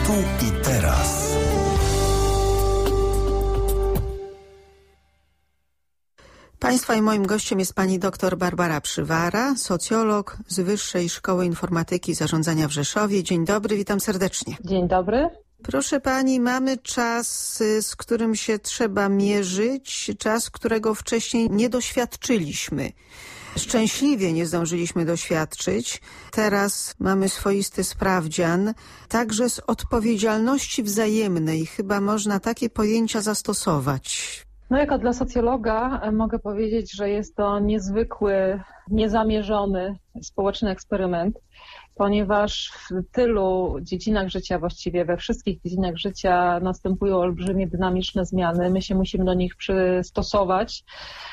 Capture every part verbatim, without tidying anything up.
Tu i teraz. Państwa i moim gościem jest pani dr Barbara Przywara, socjolog z Wyższej Szkoły Informatyki i Zarządzania w Rzeszowie. Dzień dobry, witam serdecznie. Dzień dobry. Proszę pani, mamy czas, z którym się trzeba mierzyć, czas, którego wcześniej nie doświadczyliśmy. Szczęśliwie nie zdążyliśmy doświadczyć. Teraz mamy swoisty sprawdzian, także z odpowiedzialności wzajemnej. Chyba można takie pojęcia zastosować. No jako dla socjologa mogę powiedzieć, że jest to niezwykły, niezamierzony społeczny eksperyment, ponieważ w tylu dziedzinach życia, właściwie we wszystkich dziedzinach życia następują olbrzymie, dynamiczne zmiany. My się musimy do nich przystosować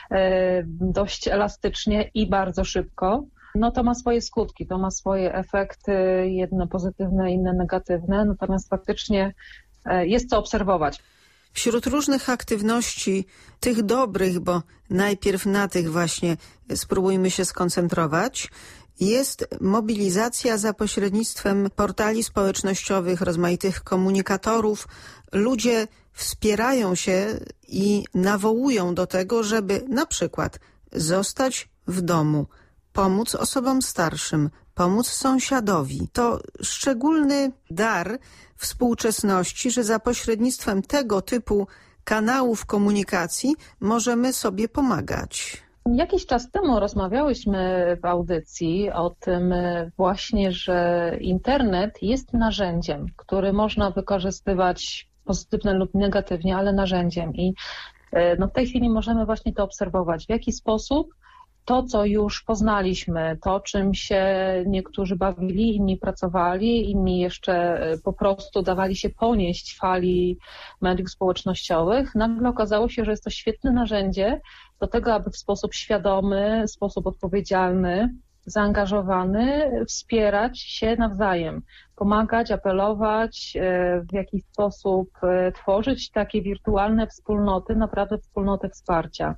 dość elastycznie i bardzo szybko. No to ma swoje skutki, to ma swoje efekty, jedne pozytywne, inne negatywne, natomiast faktycznie jest co obserwować. Wśród różnych aktywności, tych dobrych, bo najpierw na tych właśnie spróbujmy się skoncentrować, jest mobilizacja za pośrednictwem portali społecznościowych, rozmaitych komunikatorów. Ludzie wspierają się i nawołują do tego, żeby na przykład zostać w domu, pomóc osobom starszym, pomóc sąsiadowi. To szczególny dar współczesności, że za pośrednictwem tego typu kanałów komunikacji możemy sobie pomagać. Jakiś czas temu rozmawiałyśmy w audycji o tym właśnie, że internet jest narzędziem, który można wykorzystywać pozytywnie lub negatywnie, ale narzędziem. I no w tej chwili możemy właśnie to obserwować, w jaki sposób to, co już poznaliśmy, to, czym się niektórzy bawili, inni pracowali, inni jeszcze po prostu dawali się ponieść fali mediów społecznościowych, nagle okazało się, że jest to świetne narzędzie do tego, aby w sposób świadomy, w sposób odpowiedzialny, zaangażowany wspierać się nawzajem, pomagać, apelować, w jakiś sposób tworzyć takie wirtualne wspólnoty, naprawdę wspólnoty wsparcia,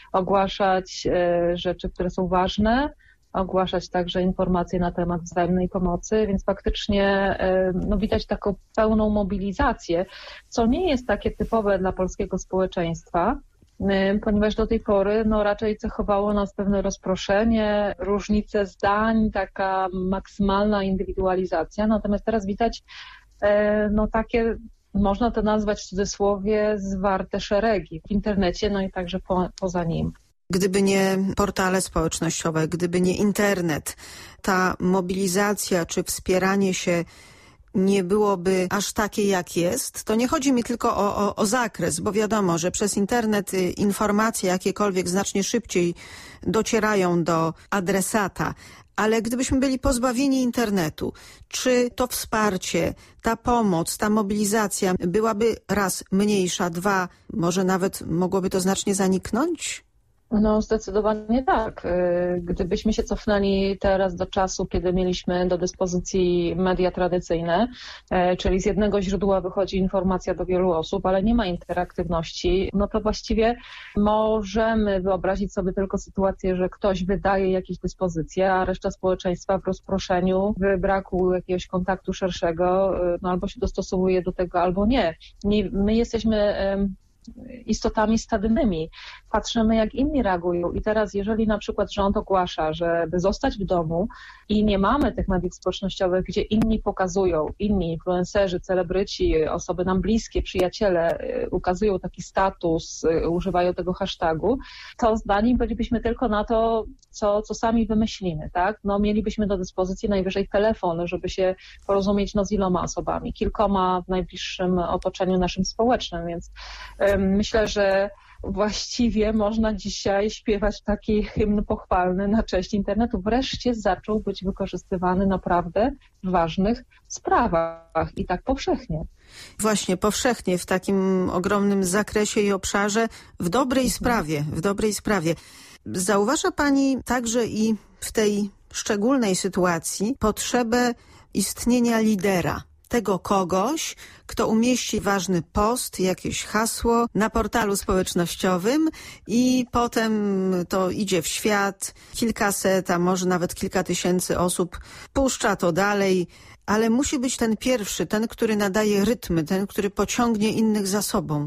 ogłaszać rzeczy, które są ważne, ogłaszać także informacje na temat wzajemnej pomocy, więc faktycznie no, widać taką pełną mobilizację, co nie jest takie typowe dla polskiego społeczeństwa, ponieważ do tej pory no, raczej cechowało nas pewne rozproszenie, różnice zdań, taka maksymalna indywidualizacja. Natomiast teraz widać no, takie, można to nazwać w cudzysłowie, zwarte szeregi w internecie, no i także po, poza nim. Gdyby nie portale społecznościowe, gdyby nie internet, ta mobilizacja czy wspieranie się nie byłoby aż takie, jak jest, to nie chodzi mi tylko o, o, o zakres, bo wiadomo, że przez internet informacje jakiekolwiek znacznie szybciej docierają do adresata, ale gdybyśmy byli pozbawieni internetu, czy to wsparcie, ta pomoc, ta mobilizacja byłaby raz mniejsza, dwa, może nawet mogłoby to znacznie zaniknąć? No zdecydowanie tak. Gdybyśmy się cofnęli teraz do czasu, kiedy mieliśmy do dyspozycji media tradycyjne, czyli z jednego źródła wychodzi informacja do wielu osób, ale nie ma interaktywności, no to właściwie możemy wyobrazić sobie tylko sytuację, że ktoś wydaje jakieś dyspozycje, a reszta społeczeństwa w rozproszeniu, w braku jakiegoś kontaktu szerszego, no albo się dostosowuje do tego, albo nie. My jesteśmy istotami stadnymi. Patrzymy, jak inni reagują i teraz, jeżeli na przykład rząd ogłasza, żeby zostać w domu i nie mamy tych mediów społecznościowych, gdzie inni pokazują, inni influencerzy, celebryci, osoby nam bliskie, przyjaciele ukazują taki status, używają tego hashtagu, to zdaniem bylibyśmy tylko na to, co, co sami wymyślimy, tak? No, mielibyśmy do dyspozycji najwyżej telefon, żeby się porozumieć no, z iloma osobami, kilkoma w najbliższym otoczeniu naszym społecznym, więc myślę, że właściwie można dzisiaj śpiewać taki hymn pochwalny na cześć internetu. Wreszcie zaczął być wykorzystywany naprawdę w ważnych sprawach i tak powszechnie. Właśnie, powszechnie, w takim ogromnym zakresie i obszarze, w dobrej sprawie, w dobrej sprawie. Zauważa pani także i w tej szczególnej sytuacji potrzebę istnienia lidera. Tego kogoś, kto umieści ważny post, jakieś hasło na portalu społecznościowym i potem to idzie w świat, kilkaset, a może nawet kilka tysięcy osób puszcza to dalej ale musi być ten pierwszy, ten, który nadaje rytmy, ten, który pociągnie innych za sobą.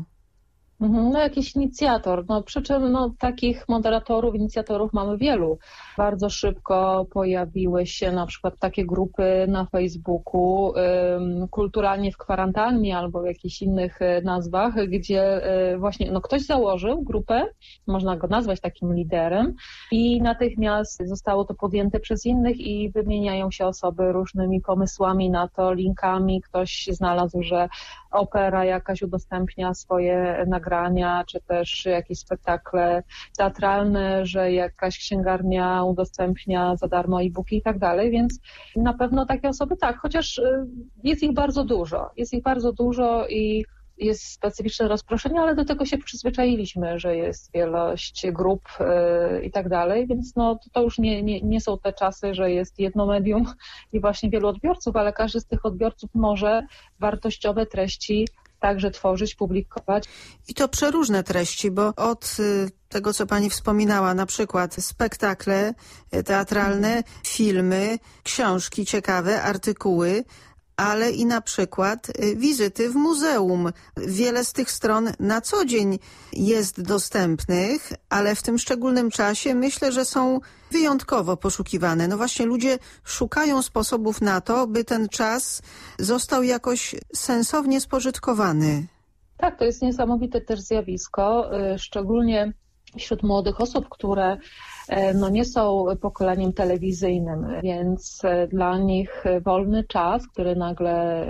No jakiś inicjator, no przy czym no, takich moderatorów, inicjatorów mamy wielu. Bardzo szybko pojawiły się na przykład takie grupy na Facebooku, ym, kulturalnie w kwarantannie albo w jakichś innych nazwach, gdzie y, właśnie no, ktoś założył grupę, można go nazwać takim liderem i natychmiast zostało to podjęte przez innych i wymieniają się osoby różnymi pomysłami na to, linkami. Ktoś znalazł, że opera jakaś udostępnia swoje nagrania, czy też jakieś spektakle teatralne, że jakaś księgarnia udostępnia za darmo e-booki i tak dalej, więc na pewno takie osoby tak, chociaż jest ich bardzo dużo, jest ich bardzo dużo i jest specyficzne rozproszenie, ale do tego się przyzwyczailiśmy, że jest wielość grup yy, i tak dalej, więc no, to już nie, nie, nie są te czasy, że jest jedno medium i właśnie wielu odbiorców, ale każdy z tych odbiorców może wartościowe treści także tworzyć, publikować. I to przeróżne treści, bo od tego, co pani wspominała, na przykład spektakle teatralne, mm. filmy, książki ciekawe, artykuły, ale i na przykład wizyty w muzeum. Wiele z tych stron na co dzień jest dostępnych, ale w tym szczególnym czasie myślę, że są wyjątkowo poszukiwane. No właśnie ludzie szukają sposobów na to, by ten czas został jakoś sensownie spożytkowany. Tak, to jest niesamowite też zjawisko, szczególnie wśród młodych osób, które no nie są pokoleniem telewizyjnym, więc dla nich wolny czas, który nagle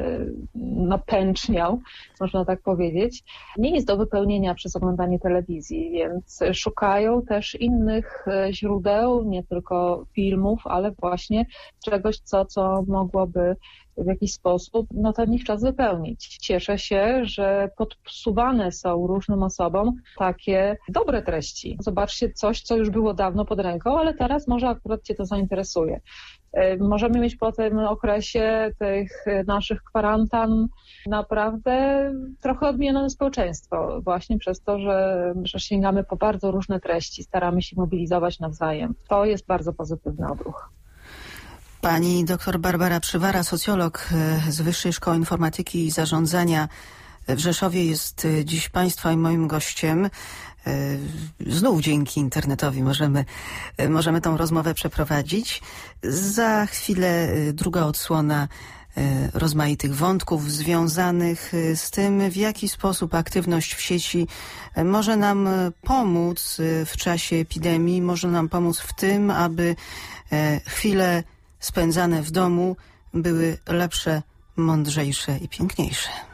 napęczniał, można tak powiedzieć, nie jest do wypełnienia przez oglądanie telewizji, więc szukają też innych źródeł, nie tylko filmów, ale właśnie czegoś, co, co mogłoby w jakiś sposób no, ten ich czas wypełnić. Cieszę się, że podsuwane są różnym osobom takie dobre treści. Zobaczcie coś, co już było dawno pod ręką, ale teraz może akurat Cię to zainteresuje. Możemy mieć po tym okresie tych naszych kwarantan naprawdę trochę odmienione społeczeństwo właśnie przez to, że, że sięgamy po bardzo różne treści, staramy się mobilizować nawzajem. To jest bardzo pozytywny odruch. Pani doktor Barbara Przywara, socjolog z Wyższej Szkoły Informatyki i Zarządzania w Rzeszowie, jest dziś Państwa i moim gościem. Znów dzięki internetowi możemy, możemy tą rozmowę przeprowadzić. Za chwilę druga odsłona rozmaitych wątków związanych z tym, w jaki sposób aktywność w sieci może nam pomóc w czasie epidemii, może nam pomóc w tym, aby chwile spędzane w domu były lepsze, mądrzejsze i piękniejsze.